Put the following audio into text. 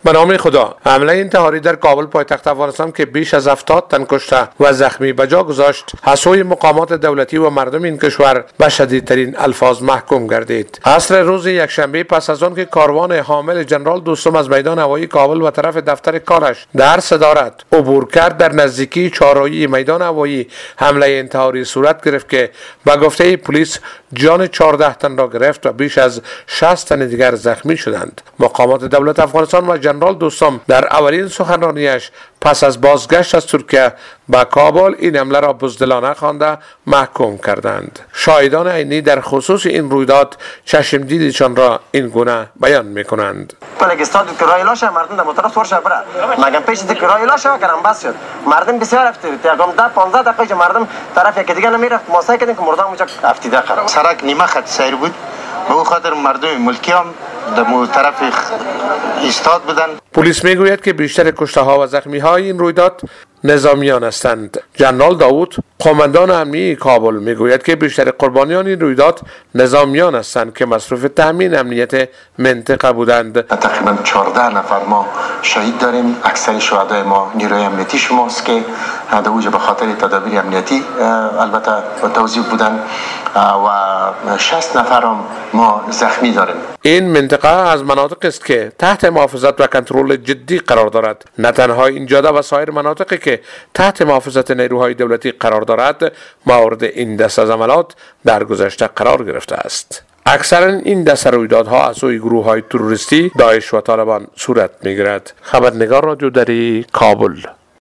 به نام خدا. حمله انتحاری در کابل پایتخت افغانستان که بیش از 70 تن کشته و زخمی به جا گذاشت از سوی مقامات دولتی و مردم این کشور به شدیدترین الفاظ محکوم گردید. عصر روز یکشنبه پس از آن که کاروان حامل جنرال دوستم از میدان هوایی کابل و طرف دفتر کارش در صدارت عبور کرد، در نزدیکی چهارراهی میدان هوایی حمله انتحاری صورت گرفت که به گفته پلیس جان 14 تن را گرفت و بیش از 60 تن دیگر زخمی شدند. مقامات دولت افغانستان و جنرال دوستم در اولین سخنرانیش پس از بازگشت از ترکیه به کابل این حمله را بزدلانه خوانده محکوم کردند. شاهدان عینی در خصوص این رویداد چشم دیدشان را این گونه بیان میکنند. پاکستان تو کرایلاش مردم در مطرف سورش بره مگم پیش تو کرایلاش کردن بس شد مردم بسیار افتید تاگم ده 15 دقیقه مردم طرف یک دیگه نمیرفت ما سعی کردیم که مردم اونجا افتیده قرار سرک نیمه خط سیر بود به او خاطر مردم ملکی هم در طرف ایستاد بودن. پلیس میگوید که بیشتر کشته ها و زخمی های این رویداد نظامیان هستند. جنرال داوود قماندان امنیه کابل میگوید که بیشتر قربانیان این رویداد نظامیان هستند که مصروف تامین امنیت منطقه بودند. تقریبا 14 نفر ما شهید داریم. اکثر شهدای ما نیروی امنیتی شماست که در اوج به خاطر تدابیر امنیتی البته توزیع بودند و 60 نفر هم ما زخمی داریم. این منطقه از مناطق است که تحت محافظت و کنترل جدی قرار دارد. نه تنها این جاده و سایر مناطقی که تحت محافظت نیروهای دولتی قرار دارد مورد این دست از عملات در گذشته قرار گرفته است. اکثرا این دست رویدادها از سوی گروه‌های تروریستی داعش و طالبان صورت می‌گیرد. خبرنگار رادیو دری کابل.